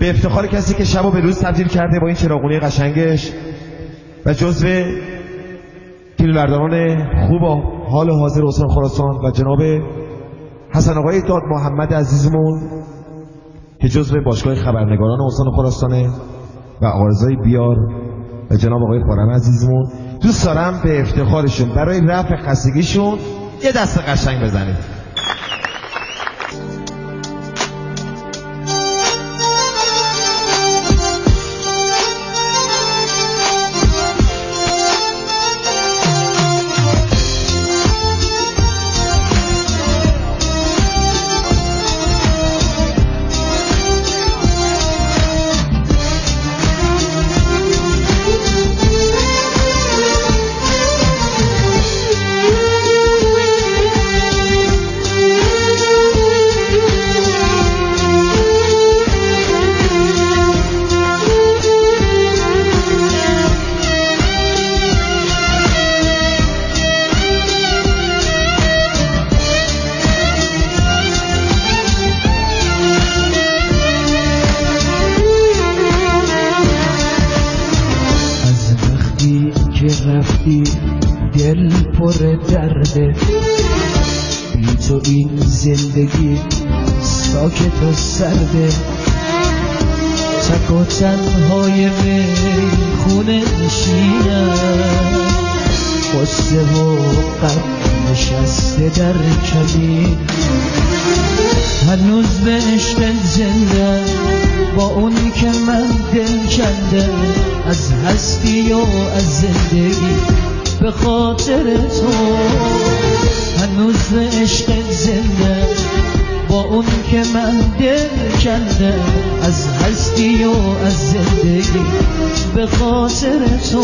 به افتخار کسی که شب و به روز تبدیل کرده با این چراغونی قشنگش و جزو فیلمبرداران خوب و حال حاضر استان خراسان و جناب حسن آقای داد محمد عزیزمون که جزو باشگاه خبرنگاران استان خراسانه و آرزوی بیار و جناب آقای خورم عزیزمون، دوست دارم به افتخارشون برای رفع خستگیشون یه دست قشنگ بزنید. رفتی دل پر درده، بی تو این زندگی ساکت و سرده، تک و تنهای میخونه نشینم، قصه و غم نشسته در کمین، هنوز به عشق زنده با اون که من دل کنده، از هستی و از زندگی به خاطر تو، هنوز به عشق زنده با اون که من دل کنده، از هستی و از زندگی به خاطر تو،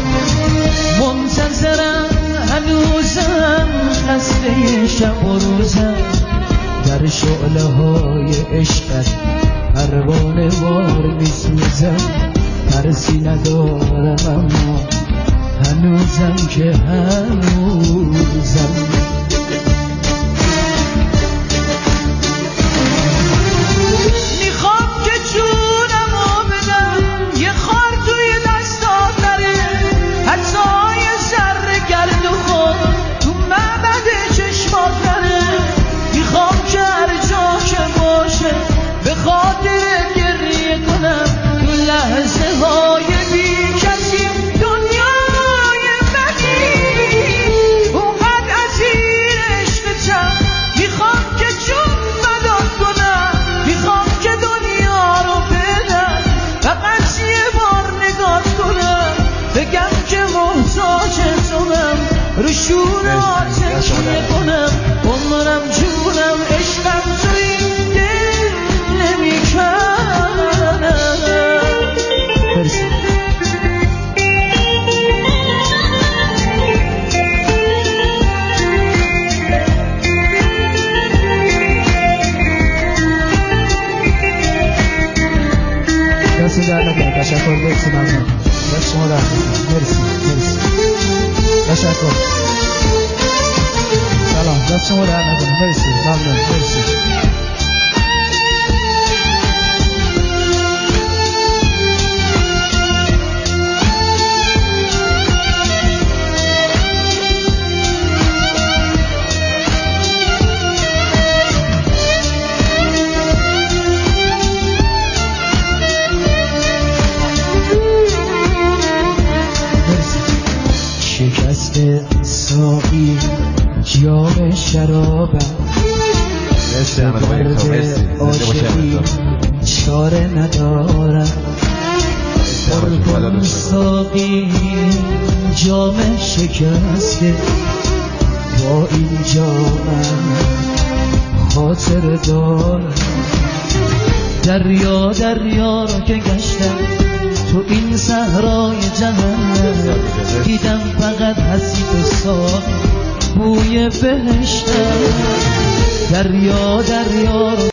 منتظرم هنوزم خسته شب و روزم، در شعله های عشقت پروانه وار میسوزم، ترسی ندارم اما هنوزم که هنوزم. میخوام که جونمو بدم یه خار توی دستات نره، حتی یه ذره گرد و خود تو معبد چشمات نره، میخوام که هر جا که باشه به خاطر گریه کنم، تو لحظه های بی کسی دنیای منی، اونقدر اسیر عشقتم، میخوام که جون فدات کنم، میخوام که دنیا رو بدم، فقط یه بار نگات کنم، بگم که محتاج توام، رو شونات تکیه کنم، عمرم جونم عشقم تو این دل نمیکنم. دستی در نکن، تشکر، مرسی، ممنون، دست شما در نکن، مرسی، مرسی، تشکر، سلام، دست شما در نکن، مرسی، ممنون، مرسی. شکست ساقی جام شرابم، درد عاشقی چاره ندارم، پر ساقی جام شکسته، با این جامم خاطر دارم، دریا دریا رو که گشتم تو این صحرای جهنم، دیدم فقط حسیب ساقی بوی بهشتم، دریا دریا